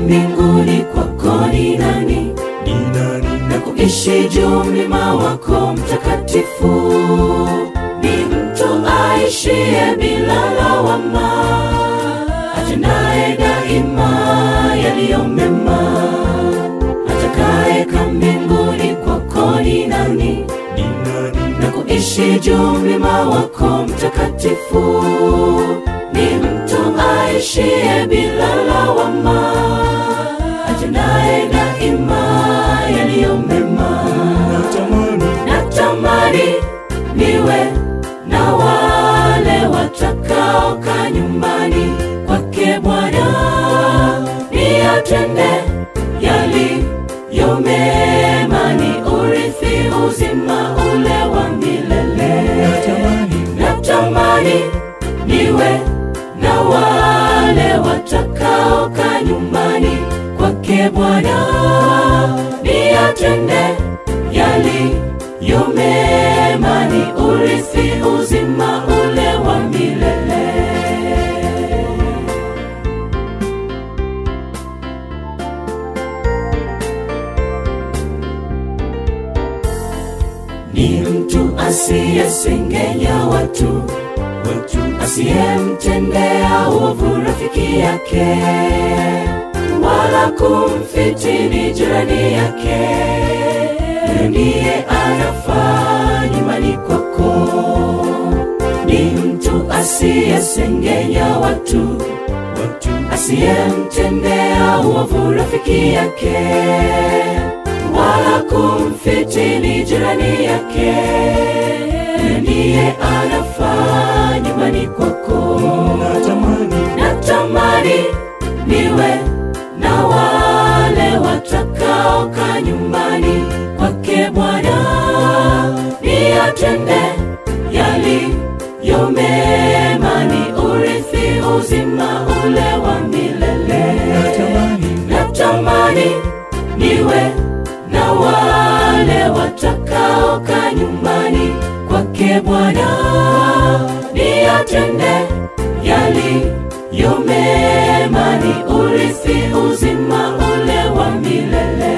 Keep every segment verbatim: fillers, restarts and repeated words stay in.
mbinguni kwako ni nani? Ni nani? Na kuishi juu mlima wako mtakatifu. Ni mtu aishiye bila lawama, atendaye daima yaliyo mema. Atakayekaa mbinguni kwako ni nani? Ni nani? Na kuishi juu mlima wako mtakatifu. Ni mtu aishiye bila lawama, atendaye daima yaliyo mema. Natamani, natamani niwe na wale watakaokaa nyumbani kwake Bwana, niyatende yaliyo mema, ni urithi uzima ule wa milele. natamani, Natamani niwe na wale watakaokaa nyumbani kwake Bwana, niyatende yaliyo mema, ni urithi uzima ule wa milele. Ni mtu asiyesengenya watu, watu asiyemtendea uovu rafiki yake, wala kumfitini jirani yake. Huyo ndiye anafaa nyumbani kwako. Ni mtu asiyesengenya watu, watu asiyemtendea uovu rafiki yake, wala kumfitini jirani yake. Huyo ndiye anafaa nyumbani kwako. natamani, Natamani niwe na wale watakaokaa nyumbani kwake Bwana, niyatende yaliyo mema, ni urithi uzima ule wa milele. natamani, Natamani niwe na wale watakaokaa nyumbani kwake Bwana, niyatende yaliyo mema, ni urithi uzima ule wa milele.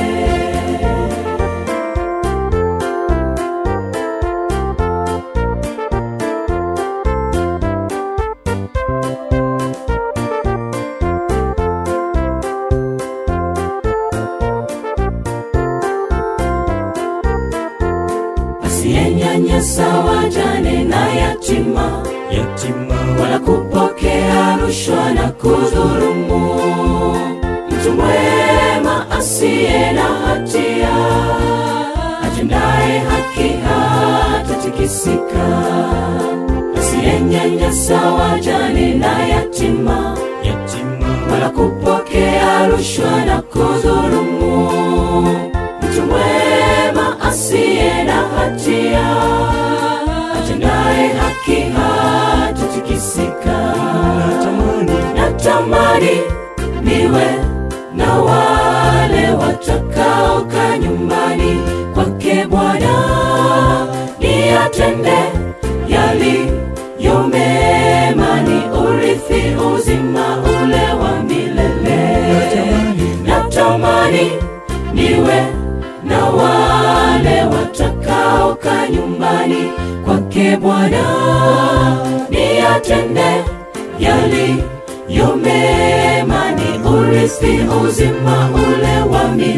Asiyenyanyasa wajane na yatima, yatima wala kupokea rushwa na kudhulumu. Mtu mwema asiye na hatia, atendaye haki hatatikisika. Asiyenyanyasa wajane na yatima, yatima wala kupokea rushwa na kudhulumu. Mtu mwema asiye na hatia, atendaye haki hatatikisika. natamani, Natamani niwe na wale watakaokaa nyumbani kwake Bwana, niyatende yaliyo mema, ni urithi uzima ule wa milele. natamani, Natamani niwe na wale watakaokaa nyumbani kwake Bwana, niyatende yaliyo mema, ni urithi uzima ule wa milele.